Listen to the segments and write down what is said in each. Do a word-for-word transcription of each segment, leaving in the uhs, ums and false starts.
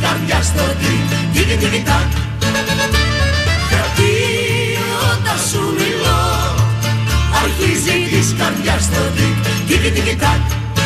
καρδιάς στο τικ, τικ, τικ, τακ. Γιατί όταν σου μιλώ αρχίζει της καρδιάς στο τικ, τικ, τικ, τακ.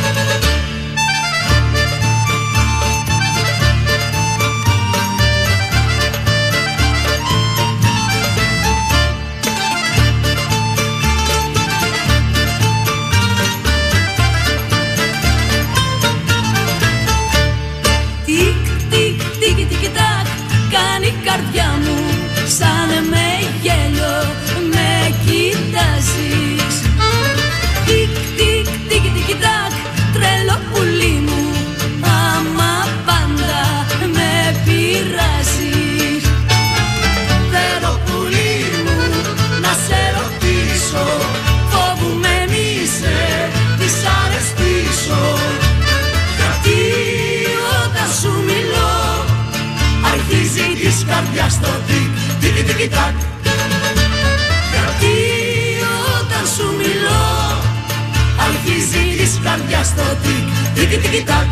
Η καρδιά μου σαν με γέλιο με κοιτάζεις. Τικ, τικ, τικ, τικ, τακ, τρελό πουλί μου, άμα πάντα με πειράζεις. Θέλω πουλί μου να σε ρωτήσω, φοβούμαι μη σε δυσαρεστήσω. Γιατί όταν σου μιλώ αρχίζει της καρδιάς το τικ, τικ, τικ, τακ. Γιατί όταν σου μιλώ αρχίζει της καρδιάς το τικ, τικ, τικ, τακ.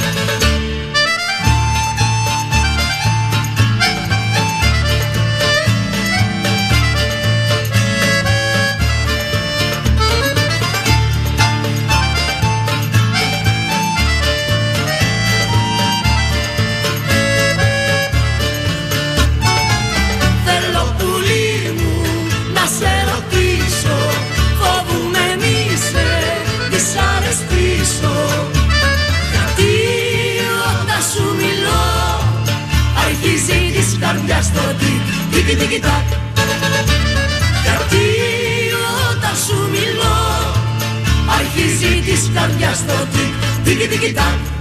Γιατί όταν σου μιλώ αρχίζει της καρδιάς το τικ, τικ, τικ, τακ. Γιατί όταν σου μιλώ αρχίζει της καρδιάς το τικ, τικ, τικ, τακ.